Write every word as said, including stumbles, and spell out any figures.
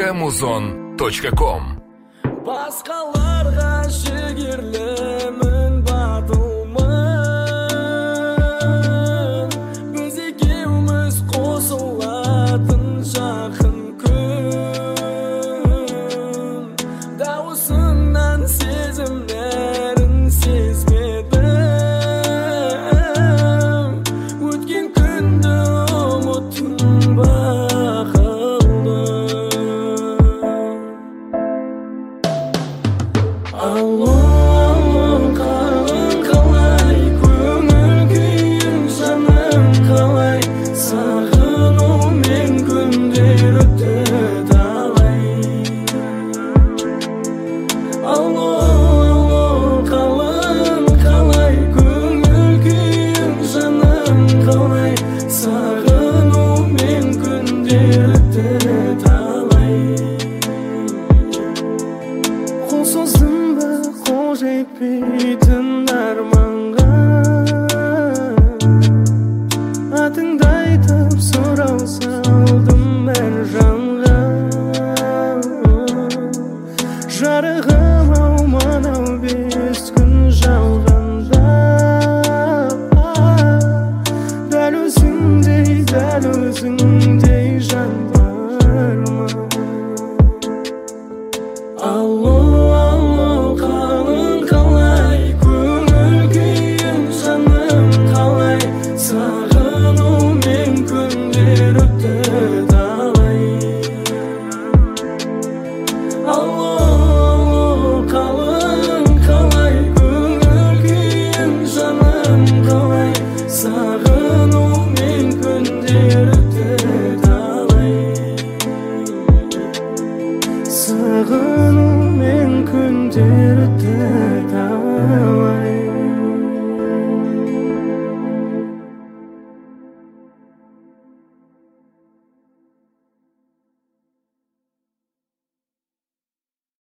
точка музон точка ком. Басқаларға жігерлімін, батылмын, біз екеуміз қосылатын жақын күн. Дауысыңнан сезімдерін сезбедім, өткен күнді ұмыттым ба? Алло, қалың қалай, көңіл күйің жаным қалай, сағынумен күндер өтті талай. Алло, алло, қалың қалай, көңіл күйің жаным қалай, сағынумен күндер өтті талай. Қол создым қол жетпейтін арманға, атыңды айтып сұрау салдым әр жанға. Жарығым ау мынау бес күн жалғанда, дәл өзіңдей, дәл өзіңдей жан бар ма? Алло, сағынумен күндер өтті талай. Алло, қалың қалай, көңіл күйің жаным қалай, сағынумен күндер өтті талай. Сағынумен күндер өтті